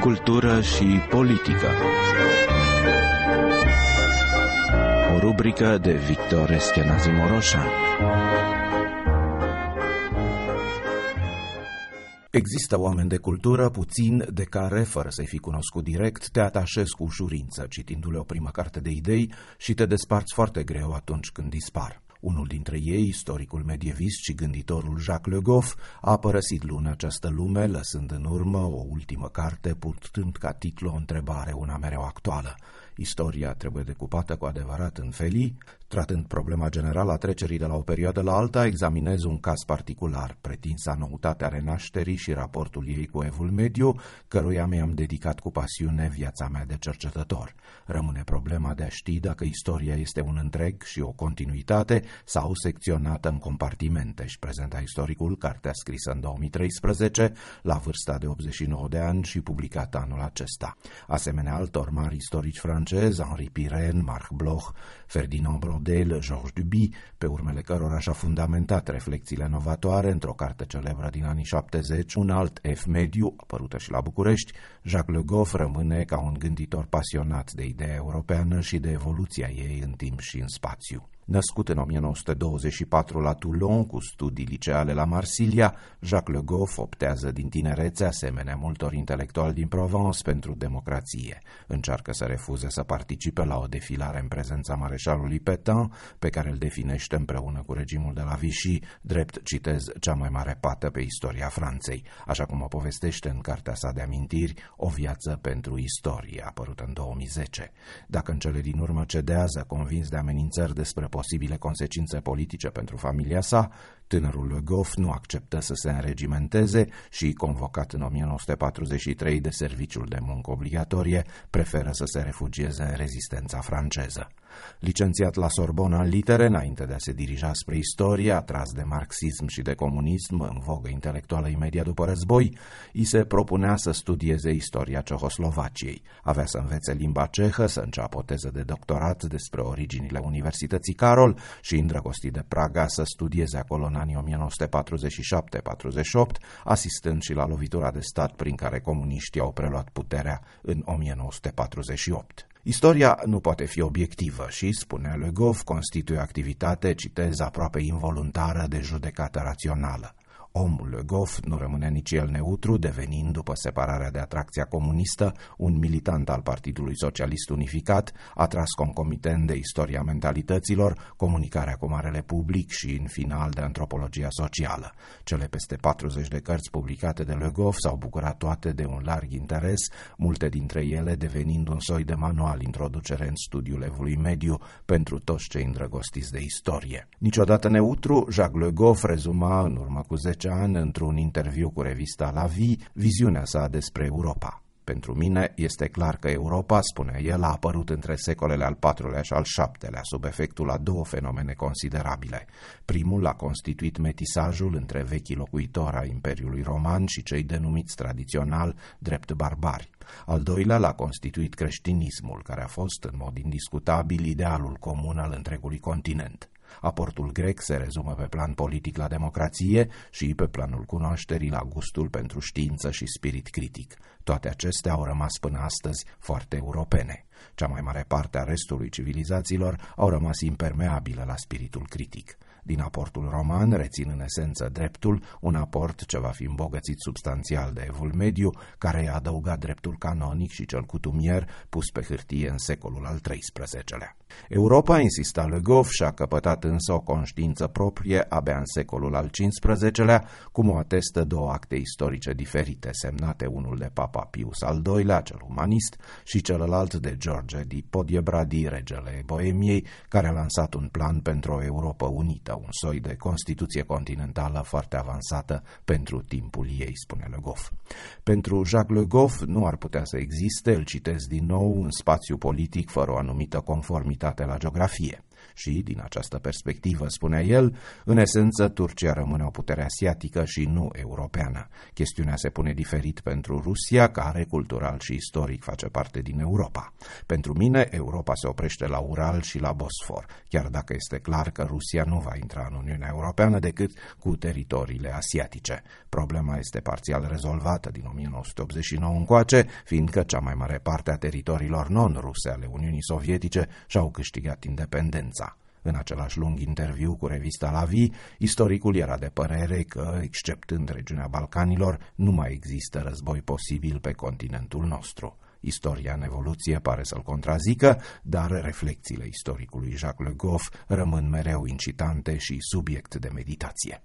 Cultură și politică. O rubrică de Victor Eschenazi Moroșan. Există oameni de cultură puțin de care, fără să-i fi cunoscut direct, te atașezi cu ușurință citindu-le o primă carte de idei și te desparți foarte greu atunci când dispar. Unul dintre ei, istoricul medievist și gânditorul Jacques Le Goff, a părăsit luni această lume, lăsând în urmă o ultimă carte purtând ca titlu o întrebare, una mereu actuală. Istoria trebuie decupată cu adevărat în felii? Tratând problema generală a trecerii de la o perioadă la alta, examinez un caz particular, pretinsa noutate a renașterii și raportul ei cu Evul Mediu, căruia mi-am dedicat cu pasiune viața mea de cercetător. Rămâne problema de a ști dacă istoria este un întreg și o continuitate sau secționată în compartimente, și prezenta istoricul cartea scrisă în 2013, la vârsta de 89 de ani și publicată anul acesta. Asemenea altor mari istorici francezi, Henri Pirenne, Marc Bloch, Ferdinand Braudel, Georges Duby, pe urmele cărora și-a fundamentat reflexiile novatoare într-o carte celebră din anii 70, un alt F mediu, apărută și la București, Jacques Le Goff rămâne ca un gânditor pasionat de ideea europeană și de evoluția ei în timp și în spațiu. Născut în 1924 la Toulon, cu studii liceale la Marsilia, Jacques Le Goff optează din tinerețe, asemenea multor intelectuali din Provence, pentru democrație. Încearcă să refuze să participe la o defilare în prezența mareșalului Pétain, pe care îl definește împreună cu regimul de la Vichy, drept, citez, cea mai mare pată pe istoria Franței, așa cum o povestește în cartea sa de amintiri, O viață pentru istorie, apărută în 2010. Dacă în cele din urmă cedează, convins de amenințări despre posibile consecințe politice pentru familia sa, tânărul Le Goff nu acceptă să se înregimenteze și, convocat în 1943 de serviciul de muncă obligatorie, preferă să se refugieze în rezistența franceză. Licențiat la Sorbona în litere, înainte de a se dirija spre istorie, atras de marxism și de comunism, în vogă intelectuală imediat după război, îi se propunea să studieze istoria Cehoslovaciei. Avea să învețe limba cehă, să înceapă o teză de doctorat despre originile Universității Carol și, îndrăgostit de Praga, să studieze acolo în anii 1947-48, asistând și la lovitura de stat prin care comuniștii au preluat puterea în 1948. Istoria nu poate fi obiectivă și, spunea Le Goff, constituie o activitate, citez, aproape involuntară de judecată rațională. Omul Le Goff nu rămâne nici el neutru, devenind, după separarea de atracția comunistă, un militant al Partidului Socialist Unificat, atras concomitent de istoria mentalităților, comunicarea cu marele public și, în final, de antropologia socială. Cele peste 40 de cărți publicate de Le Goff s-au bucurat toate de un larg interes, multe dintre ele devenind un soi de manual introducere în studiul Evului Mediu pentru toți cei îndrăgostiți de istorie. Niciodată neutru, Jacques Le Goff rezuma în urmă cu 10 ani, într-un interviu cu revista La Vie, viziunea sa despre Europa. Pentru mine este clar că Europa, spunea el, a apărut între secolele al IV-lea și al VII-lea, sub efectul a două fenomene considerabile. Primul a constituit metisajul între vechii locuitori ai Imperiului Roman și cei denumiți tradițional drept barbari. Al doilea l-a constituit creștinismul, care a fost, în mod indiscutabil, idealul comun al întregului continent. Aportul grec se rezumă pe plan politic la democrație și pe planul cunoașterii la gustul pentru știință și spirit critic. Toate acestea au rămas până astăzi foarte europene. Cea mai mare parte a restului civilizațiilor au rămas impermeabile la spiritul critic. Din aportul roman rețin în esență dreptul, un aport ce va fi îmbogățit substanțial de Evul Mediu, care i-a adăugat dreptul canonic și cel cutumier pus pe hârtie în secolul al XIII-lea. Europa, insista Le Goff, și-a căpătat însă o conștiință proprie abia în secolul al XV-lea, cum o atestă două acte istorice diferite, semnate unul de Papa Pius al II-lea, cel umanist, și celălalt de George di Podiebradi, regele Boemiei, care a lansat un plan pentru o Europă unită, un soi de constituție continentală foarte avansată pentru timpul ei, spune Le Goff. Pentru Jacques Le Goff nu ar putea să existe, îl citez din nou, un spațiu politic fără o anumită conformitate la geografie. Și, din această perspectivă, spunea el, în esență, Turcia rămâne o putere asiatică și nu europeană. Chestiunea se pune diferit pentru Rusia, care, cultural și istoric, face parte din Europa. Pentru mine, Europa se oprește la Ural și la Bosfor, chiar dacă este clar că Rusia nu va intra în Uniunea Europeană decât cu teritoriile asiatice. Problema este parțial rezolvată din 1989 încoace, fiindcă cea mai mare parte a teritoriilor non-ruse ale Uniunii Sovietice și-au câștigat independența. În același lung interviu cu revista La Vie, istoricul era de părere că, exceptând regiunea Balcanilor, nu mai există război posibil pe continentul nostru. Istoria în evoluție pare să-l contrazică, dar reflexiile istoricului Jacques Le Goff rămân mereu incitante și subiect de meditație.